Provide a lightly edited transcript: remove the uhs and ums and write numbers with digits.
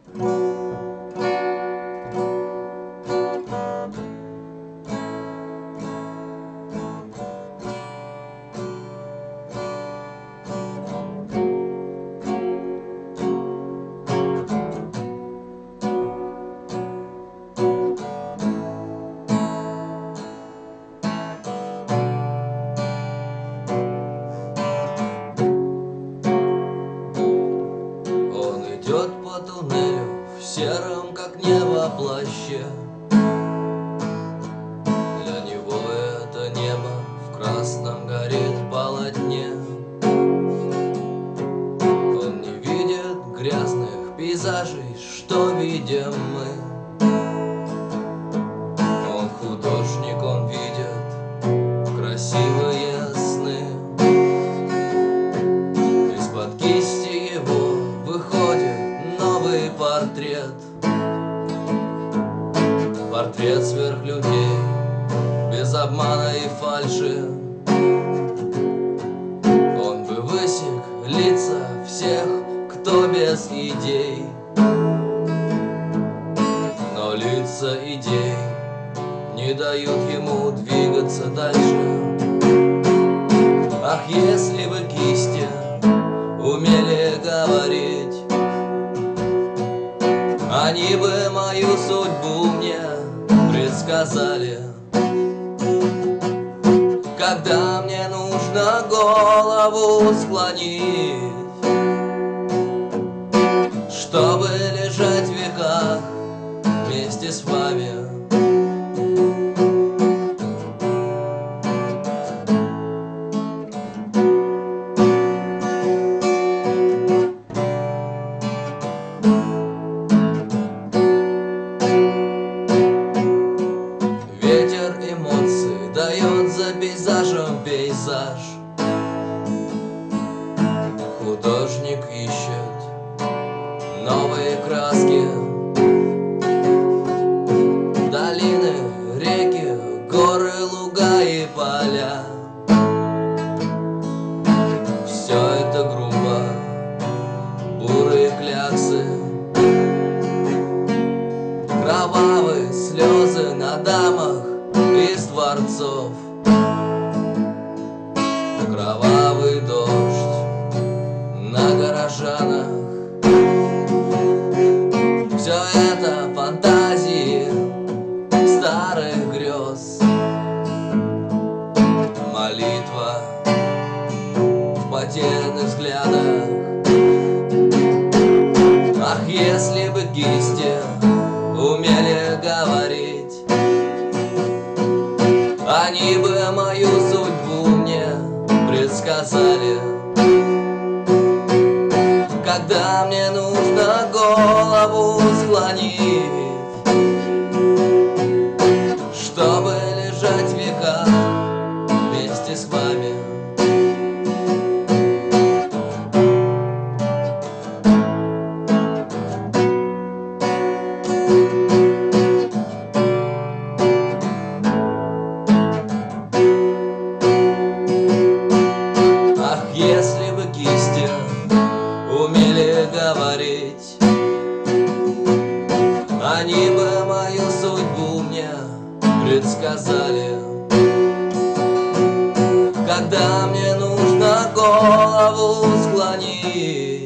Идет по туннелю в сером, как небо, плаще. Для него это небо в красном горит полотне. Он не видит грязных пейзажей, что видим мы. Он художник, он видит красивые сны. Из-под кисти его выходит новый портрет. Портрет сверхлюдей, без обмана и фальши. Он бы высек лица всех, кто без идей. Но лица идей не дают ему двигаться дальше. Ах, если бы кисти умели говорить, они бы мою судьбу мне предсказали. Когда мне нужно голову склонить, чтобы лежать в веках вместе с вами. Ветер эмоций дает за пейзажем пейзаж. Художник ищет новые краски. Долины, реки, горы, луга и поля. Все это грубо, бурые кляксы. Кровавые слезы на дамах из дворцов. Кровавый дождь на горожанах. Все это фантазии старых грез. Молитва в потерянных взглядах. Ах, если бы кисти умели говорить, они бы мою судьбу мне предсказали. Когда мне нужно голову склонить, чтобы лежать в веках вместе с вами. Если бы кисти умели говорить, они бы мою судьбу мне предсказали. Когда мне нужно голову склонить,